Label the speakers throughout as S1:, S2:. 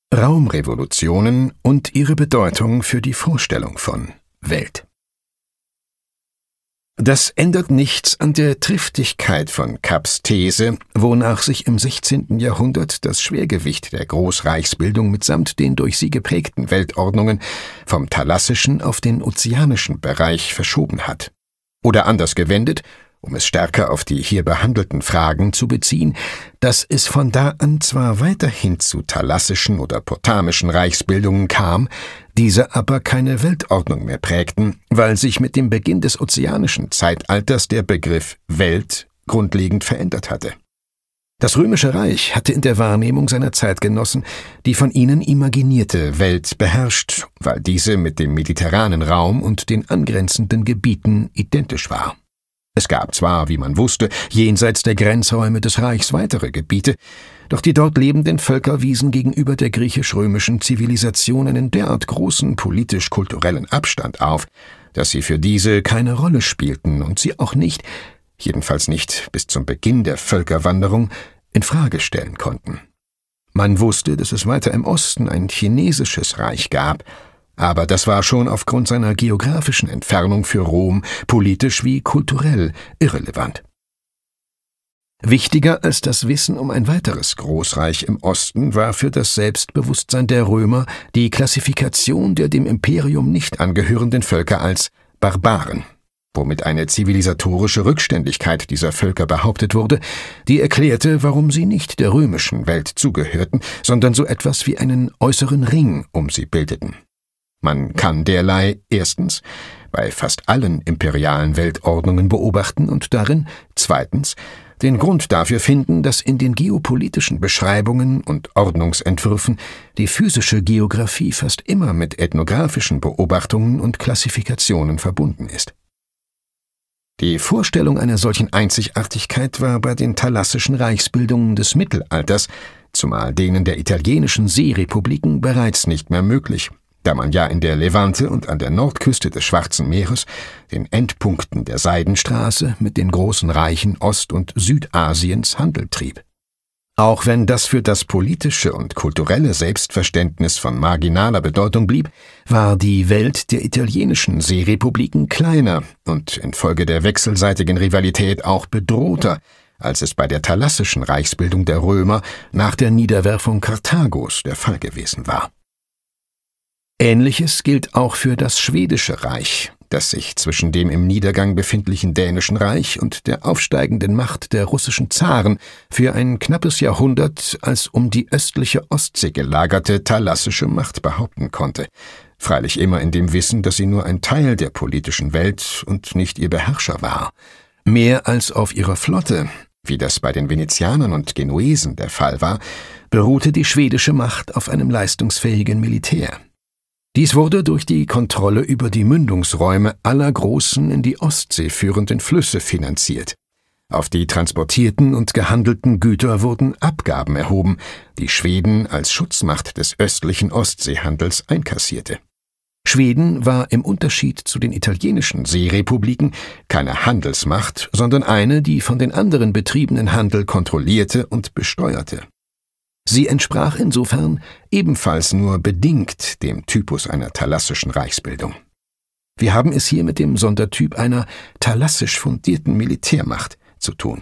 S1: Raumrevolutionen und ihre Bedeutung für die Vorstellung von Welt. Das ändert nichts an der Triftigkeit von Kapps These, wonach sich im 16. Jahrhundert das Schwergewicht der Großreichsbildung mitsamt den durch sie geprägten Weltordnungen vom thalassischen auf den ozeanischen Bereich verschoben hat. Oder anders gewendet, um es stärker auf die hier behandelten Fragen zu beziehen, dass es von da an zwar weiterhin zu thalassischen oder potamischen Reichsbildungen kam, diese aber keine Weltordnung mehr prägten, weil sich mit dem Beginn des ozeanischen Zeitalters der Begriff Welt grundlegend verändert hatte. Das Römische Reich hatte in der Wahrnehmung seiner Zeitgenossen die von ihnen imaginierte Welt beherrscht, weil diese mit dem mediterranen Raum und den angrenzenden Gebieten identisch war. Es gab zwar, wie man wusste, jenseits der Grenzräume des Reichs weitere Gebiete, doch die dort lebenden Völker wiesen gegenüber der griechisch-römischen Zivilisation einen derart großen politisch-kulturellen Abstand auf, dass sie für diese keine Rolle spielten und sie auch nicht, jedenfalls nicht bis zum Beginn der Völkerwanderung, in Frage stellen konnten. Man wusste, dass es weiter im Osten ein chinesisches Reich gab, aber das war schon aufgrund seiner geografischen Entfernung für Rom politisch wie kulturell irrelevant. Wichtiger als das Wissen um ein weiteres Großreich im Osten war für das Selbstbewusstsein der Römer die Klassifikation der dem Imperium nicht angehörenden Völker als Barbaren, womit eine zivilisatorische Rückständigkeit dieser Völker behauptet wurde, die erklärte, warum sie nicht der römischen Welt zugehörten, sondern so etwas wie einen äußeren Ring um sie bildeten. Man kann derlei erstens bei fast allen imperialen Weltordnungen beobachten und darin zweitens den Grund dafür finden, dass in den geopolitischen Beschreibungen und Ordnungsentwürfen die physische Geographie fast immer mit ethnografischen Beobachtungen und Klassifikationen verbunden ist. Die Vorstellung einer solchen Einzigartigkeit war bei den thalassischen Reichsbildungen des Mittelalters, zumal denen der italienischen Seerepubliken, bereits nicht mehr möglich, da man ja in der Levante und an der Nordküste des Schwarzen Meeres, den Endpunkten der Seidenstraße, mit den großen Reichen Ost- und Südasiens Handel trieb. Auch wenn das für das politische und kulturelle Selbstverständnis von marginaler Bedeutung blieb, war die Welt der italienischen Seerepubliken kleiner und infolge der wechselseitigen Rivalität auch bedrohter, als es bei der thalassischen Reichsbildung der Römer nach der Niederwerfung Karthagos der Fall gewesen war. Ähnliches gilt auch für das Schwedische Reich, das sich zwischen dem im Niedergang befindlichen Dänischen Reich und der aufsteigenden Macht der russischen Zaren für ein knappes Jahrhundert als um die östliche Ostsee gelagerte thalassische Macht behaupten konnte, freilich immer in dem Wissen, dass sie nur ein Teil der politischen Welt und nicht ihr Beherrscher war. Mehr als auf ihrer Flotte, wie das bei den Venezianern und Genuesen der Fall war, beruhte die schwedische Macht auf einem leistungsfähigen Militär. Dies wurde durch die Kontrolle über die Mündungsräume aller großen in die Ostsee führenden Flüsse finanziert. Auf die transportierten und gehandelten Güter wurden Abgaben erhoben, die Schweden als Schutzmacht des östlichen Ostseehandels einkassierte. Schweden war im Unterschied zu den italienischen Seerepubliken keine Handelsmacht, sondern eine, die von den anderen betriebenen Handel kontrollierte und besteuerte. Sie entsprach insofern ebenfalls nur bedingt dem Typus einer thalassischen Reichsbildung. Wir haben es hier mit dem Sondertyp einer thalassisch fundierten Militärmacht zu tun.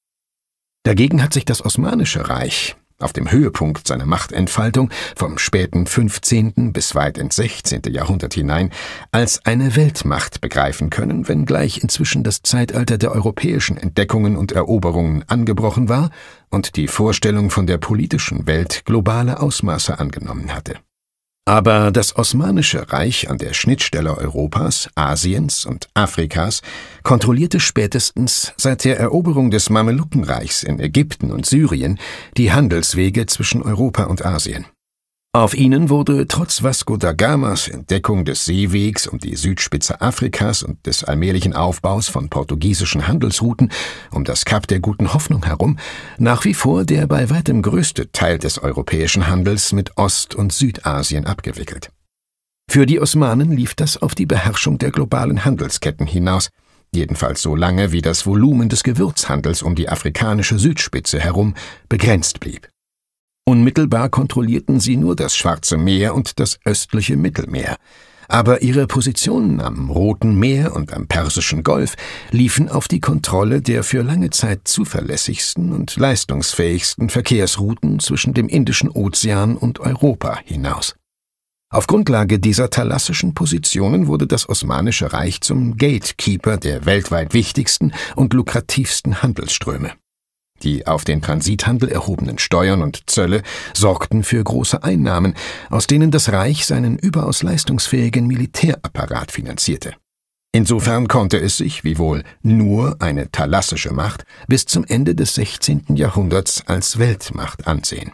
S1: Dagegen hat sich das Osmanische Reich auf dem Höhepunkt seiner Machtentfaltung vom späten 15. bis weit ins 16. Jahrhundert hinein als eine Weltmacht begreifen können, wenngleich inzwischen das Zeitalter der europäischen Entdeckungen und Eroberungen angebrochen war und die Vorstellung von der politischen Welt globale Ausmaße angenommen hatte. Aber das Osmanische Reich an der Schnittstelle Europas, Asiens und Afrikas kontrollierte spätestens seit der Eroberung des Mamelukenreichs in Ägypten und Syrien die Handelswege zwischen Europa und Asien. Auf ihnen wurde trotz Vasco da Gamas Entdeckung des Seewegs um die Südspitze Afrikas und des allmählichen Aufbaus von portugiesischen Handelsrouten um das Kap der Guten Hoffnung herum nach wie vor der bei weitem größte Teil des europäischen Handels mit Ost- und Südasien abgewickelt. Für die Osmanen lief das auf die Beherrschung der globalen Handelsketten hinaus, jedenfalls so lange wie das Volumen des Gewürzhandels um die afrikanische Südspitze herum begrenzt blieb. Unmittelbar kontrollierten sie nur das Schwarze Meer und das östliche Mittelmeer. Aber ihre Positionen am Roten Meer und am Persischen Golf liefen auf die Kontrolle der für lange Zeit zuverlässigsten und leistungsfähigsten Verkehrsrouten zwischen dem Indischen Ozean und Europa hinaus. Auf Grundlage dieser thalassischen Positionen wurde das Osmanische Reich zum Gatekeeper der weltweit wichtigsten und lukrativsten Handelsströme. Die auf den Transithandel erhobenen Steuern und Zölle sorgten für große Einnahmen, aus denen das Reich seinen überaus leistungsfähigen Militärapparat finanzierte. Insofern konnte es sich, wiewohl nur eine thalassische Macht, bis zum Ende des 16. Jahrhunderts als Weltmacht ansehen.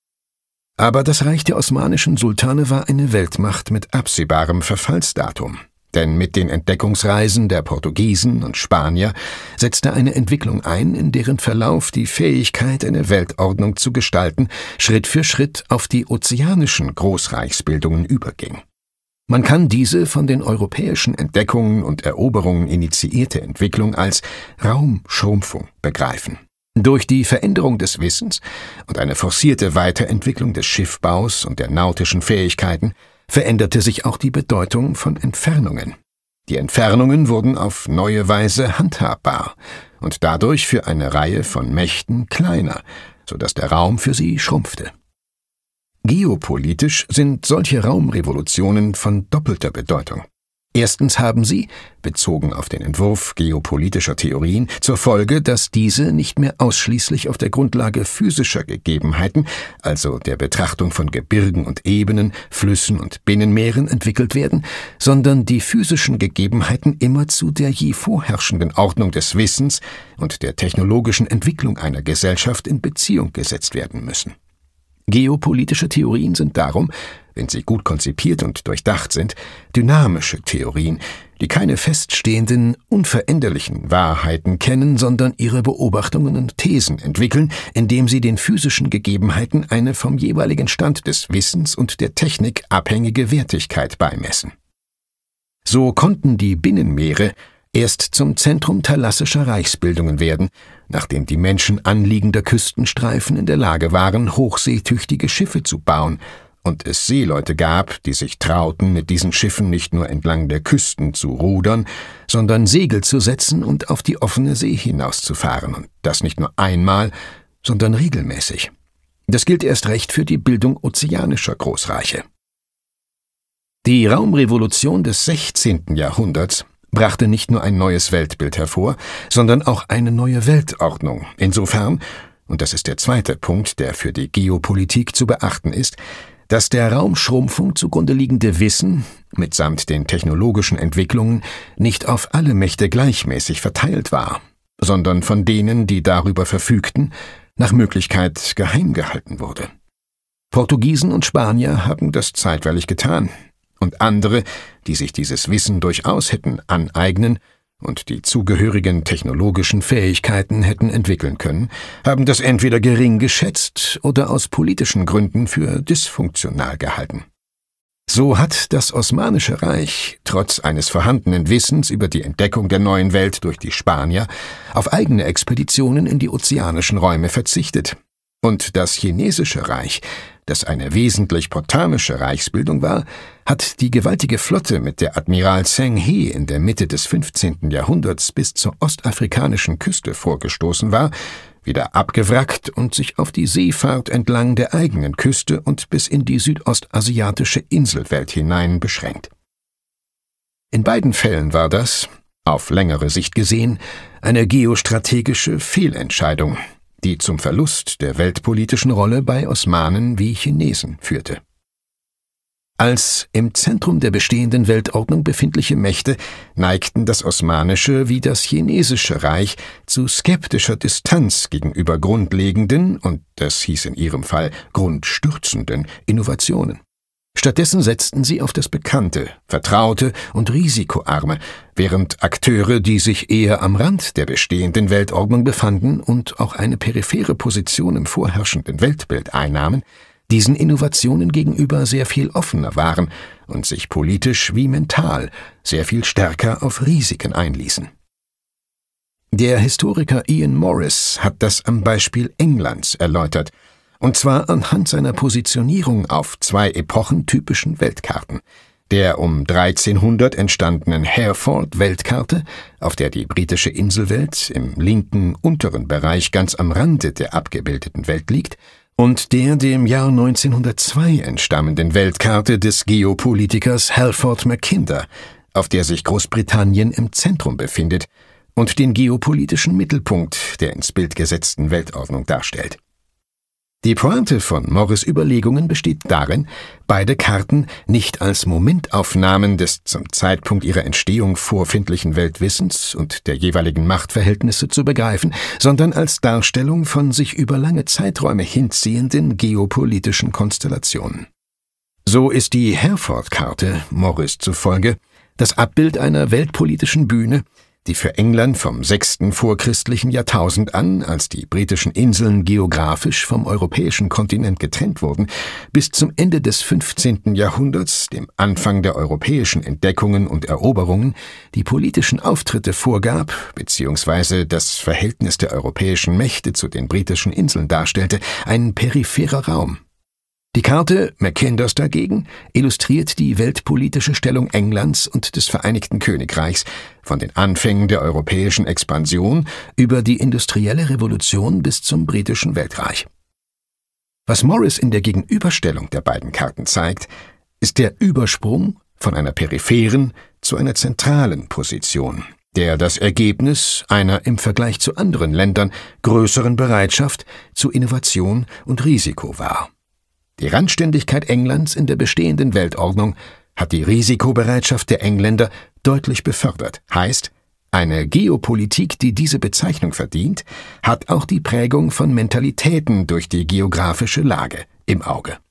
S1: Aber das Reich der osmanischen Sultane war eine Weltmacht mit absehbarem Verfallsdatum. Denn mit den Entdeckungsreisen der Portugiesen und Spanier setzte eine Entwicklung ein, in deren Verlauf die Fähigkeit, eine Weltordnung zu gestalten, Schritt für Schritt auf die ozeanischen Großreichsbildungen überging. Man kann diese von den europäischen Entdeckungen und Eroberungen initiierte Entwicklung als Raumschrumpfung begreifen. Durch die Veränderung des Wissens und eine forcierte Weiterentwicklung des Schiffbaus und der nautischen Fähigkeiten veränderte sich auch die Bedeutung von Entfernungen. Die Entfernungen wurden auf neue Weise handhabbar und dadurch für eine Reihe von Mächten kleiner, sodass der Raum für sie schrumpfte. Geopolitisch sind solche Raumrevolutionen von doppelter Bedeutung. Erstens haben sie, bezogen auf den Entwurf geopolitischer Theorien, zur Folge, dass diese nicht mehr ausschließlich auf der Grundlage physischer Gegebenheiten, also der Betrachtung von Gebirgen und Ebenen, Flüssen und Binnenmeeren entwickelt werden, sondern die physischen Gegebenheiten immer zu der je vorherrschenden Ordnung des Wissens und der technologischen Entwicklung einer Gesellschaft in Beziehung gesetzt werden müssen. Geopolitische Theorien sind darum, wenn sie gut konzipiert und durchdacht sind, dynamische Theorien, die keine feststehenden, unveränderlichen Wahrheiten kennen, sondern ihre Beobachtungen und Thesen entwickeln, indem sie den physischen Gegebenheiten eine vom jeweiligen Stand des Wissens und der Technik abhängige Wertigkeit beimessen. So konnten die Binnenmeere erst zum Zentrum thalassischer Reichsbildungen werden, nachdem die Menschen anliegender Küstenstreifen in der Lage waren, hochseetüchtige Schiffe zu bauen, und es Seeleute gab, die sich trauten, mit diesen Schiffen nicht nur entlang der Küsten zu rudern, sondern Segel zu setzen und auf die offene See hinauszufahren, und das nicht nur einmal, sondern regelmäßig. Das gilt erst recht für die Bildung ozeanischer Großreiche. Die Raumrevolution des 16. Jahrhunderts brachte nicht nur ein neues Weltbild hervor, sondern auch eine neue Weltordnung, insofern, und das ist der zweite Punkt, der für die Geopolitik zu beachten ist, dass der Raumschrumpfung zugrunde liegende Wissen, mitsamt den technologischen Entwicklungen, nicht auf alle Mächte gleichmäßig verteilt war, sondern von denen, die darüber verfügten, nach Möglichkeit geheim gehalten wurde. Portugiesen und Spanier haben das zeitweilig getan, und andere, die sich dieses Wissen durchaus hätten aneignen und die zugehörigen technologischen Fähigkeiten hätten entwickeln können, haben das entweder gering geschätzt oder aus politischen Gründen für dysfunktional gehalten. So hat das Osmanische Reich, trotz eines vorhandenen Wissens über die Entdeckung der neuen Welt durch die Spanier, auf eigene Expeditionen in die ozeanischen Räume verzichtet. Und das Chinesische Reich, das eine wesentlich portamische Reichsbildung war, hat die gewaltige Flotte mit der Admiral Zheng He in der Mitte des 15. Jahrhunderts bis zur ostafrikanischen Küste vorgestoßen war, wieder abgewrackt und sich auf die Seefahrt entlang der eigenen Küste und bis in die südostasiatische Inselwelt hinein beschränkt. In beiden Fällen war das, auf längere Sicht gesehen, eine geostrategische Fehlentscheidung, die zum Verlust der weltpolitischen Rolle bei Osmanen wie Chinesen führte. Als im Zentrum der bestehenden Weltordnung befindliche Mächte neigten das Osmanische wie das Chinesische Reich zu skeptischer Distanz gegenüber grundlegenden, und das hieß in ihrem Fall grundstürzenden, Innovationen. Stattdessen setzten sie auf das Bekannte, Vertraute und Risikoarme, während Akteure, die sich eher am Rand der bestehenden Weltordnung befanden und auch eine periphere Position im vorherrschenden Weltbild einnahmen, diesen Innovationen gegenüber sehr viel offener waren und sich politisch wie mental sehr viel stärker auf Risiken einließen. Der Historiker Ian Morris hat das am Beispiel Englands erläutert und zwar anhand seiner Positionierung auf zwei epochentypischen Weltkarten: der um 1300 entstandenen Hereford-Weltkarte, auf der die britische Inselwelt im linken unteren Bereich ganz am Rande der abgebildeten Welt liegt, und der dem Jahr 1902 entstammenden Weltkarte des Geopolitikers Halford Mackinder, auf der sich Großbritannien im Zentrum befindet und den geopolitischen Mittelpunkt der ins Bild gesetzten Weltordnung darstellt. Die Pointe von Morris' Überlegungen besteht darin, beide Karten nicht als Momentaufnahmen des zum Zeitpunkt ihrer Entstehung vorfindlichen Weltwissens und der jeweiligen Machtverhältnisse zu begreifen, sondern als Darstellung von sich über lange Zeiträume hinziehenden geopolitischen Konstellationen. So ist die Hereford-Karte Morris zufolge das Abbild einer weltpolitischen Bühne, die für England vom 6. vorchristlichen Jahrtausend an, als die britischen Inseln geografisch vom europäischen Kontinent getrennt wurden, bis zum Ende des 15. Jahrhunderts, dem Anfang der europäischen Entdeckungen und Eroberungen, die politischen Auftritte vorgab bzw. das Verhältnis der europäischen Mächte zu den britischen Inseln darstellte, ein peripherer Raum. Die Karte Mackinders dagegen illustriert die weltpolitische Stellung Englands und des Vereinigten Königreichs von den Anfängen der europäischen Expansion über die industrielle Revolution bis zum britischen Weltreich. Was Morris in der Gegenüberstellung der beiden Karten zeigt, ist der Übersprung von einer peripheren zu einer zentralen Position, der das Ergebnis einer im Vergleich zu anderen Ländern größeren Bereitschaft zu Innovation und Risiko war. Die Randständigkeit Englands in der bestehenden Weltordnung hat die Risikobereitschaft der Engländer deutlich befördert. Heißt, eine Geopolitik, die diese Bezeichnung verdient, hat auch die Prägung von Mentalitäten durch die geografische Lage im Auge.